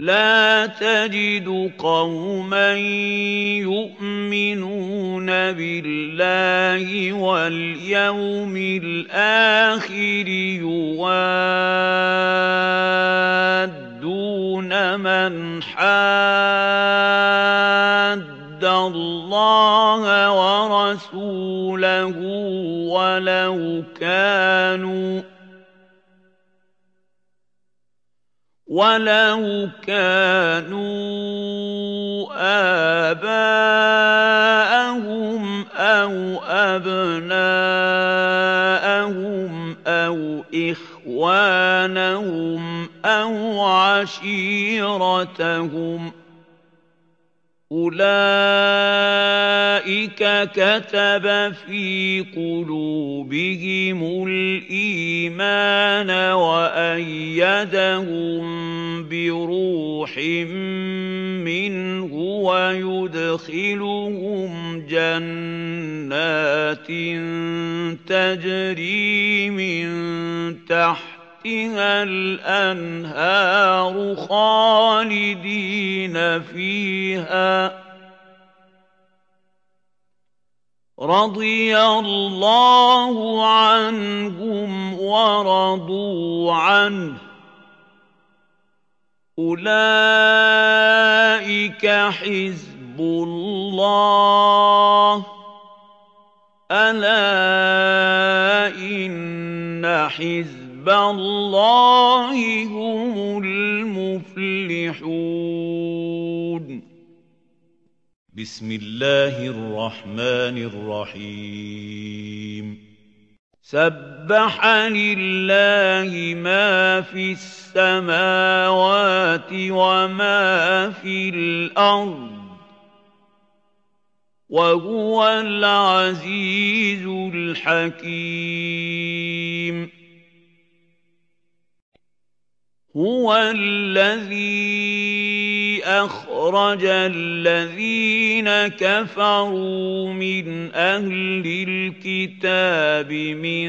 لا تجد قوما يؤمنون بالله واليوم الآخر يوادون من حاد الله ورسوله ولو كانوا آباءهم أو أبناءهم أو إخوانهم أو عشيرتهم أولئك كتب في قلوبهم الإيمان وأيدهم بروح منه ويدخلهم جنات تجري من تحتها الأنهار خالدين فيها رضي الله عنهم ورضوا عنه أولئك حزب الله ألا إن حزب الله هم المفلحون بسم الله الرحمن الرحيم سبح لله ما في السماوات وما في الأرض وهو العزيز الحكيم هو الذي أخرج الذين كفروا من أهل الكتاب من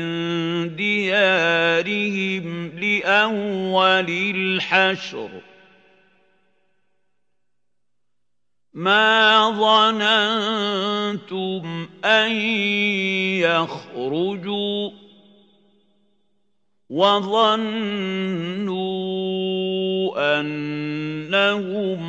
ديارهم لأول الحشر ما ظننتم أن يخرجوا وظنوا أنهم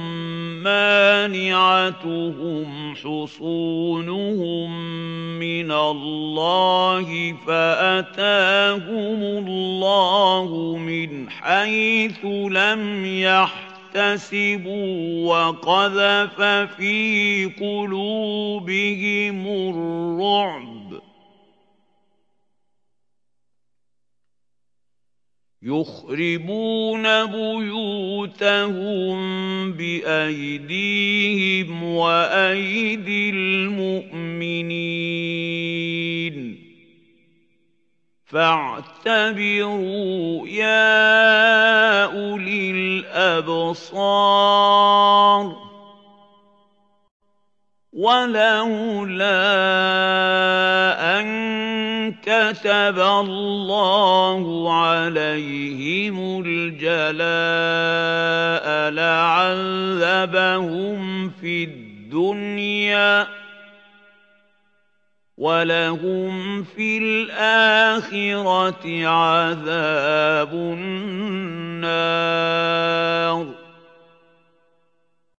مانعتهم حصونهم من الله فأتاهم الله من حيث لم يحتسبوا وقذف في قلوبهم الرعب يخربون بيوتهم بأيديهم وأيدي المؤمنين فاعتبروا يا أولي الأبصار ولولا أن كتب الله عليهم الجلاء لعذبهم في الدنيا ولهم في الآخرة عذاب النار